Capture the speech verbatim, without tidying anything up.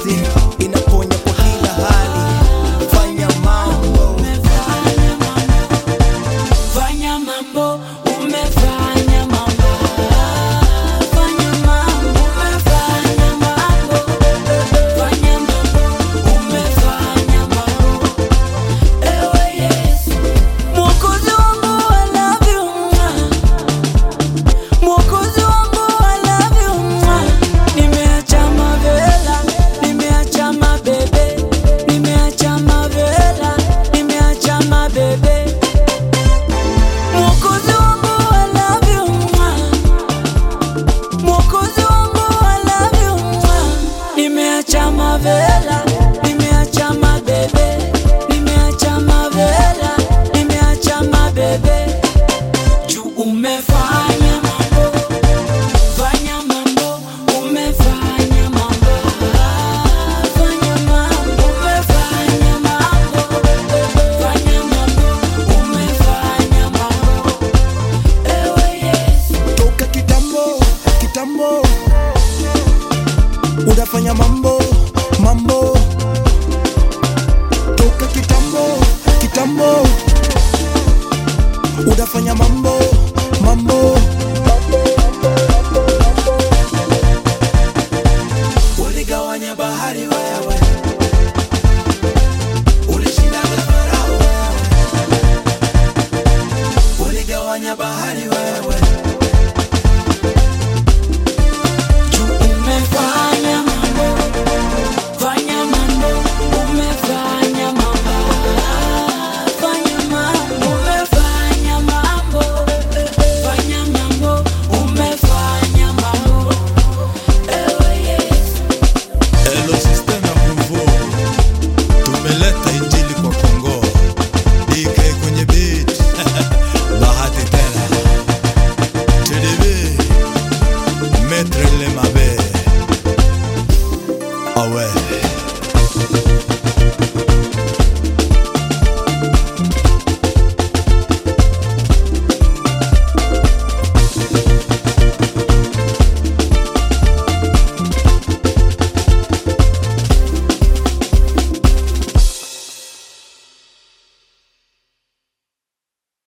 yote, inaponya kwa kila hali. Fanya mambo, fanya mambo, umefanya mambo. Fanya mambo, umefanya mambo. Fanya mambo, umefanya mambo. Ewe Yesu, Mwokozi wangu, I love you. Mwokozi wangu, I love you. Nimeacha mavela, nimeacha mabebe, nimeacha mavela, nimeacha mabebe. Mwokozi wangu, I love you. Mwokozi wangu, I love you. Nimeacha mavela, nimeacha mabebe, nimeacha mavela, nimeacha mabebe. Juu umefanya mambo, fanya mambo, umefanya mambo. Fanya mambo, umefanya mambo. Fanya mambo, umefanya mambo. Ewe Yesu, toka kitambo, kitambo unafanya mambo, mambo. Toka kitambo, kitambo unafanya mambo, mambo. Uligawanya bahari wewe, ulishinda Farao wewe. Uligawanya bahari wewe. juu umefanya mambo, fanya mambo, umefanya mambo. Fanya mambo, umefanya mambo. Fanya mambo, umefanya mambo. Ewe Yesu, Hello system ya Mvuo, tumeleta injili kwa Kongo. D K kwenye beat Bahati tena T D B Maître Le Mabe. Ah ouais.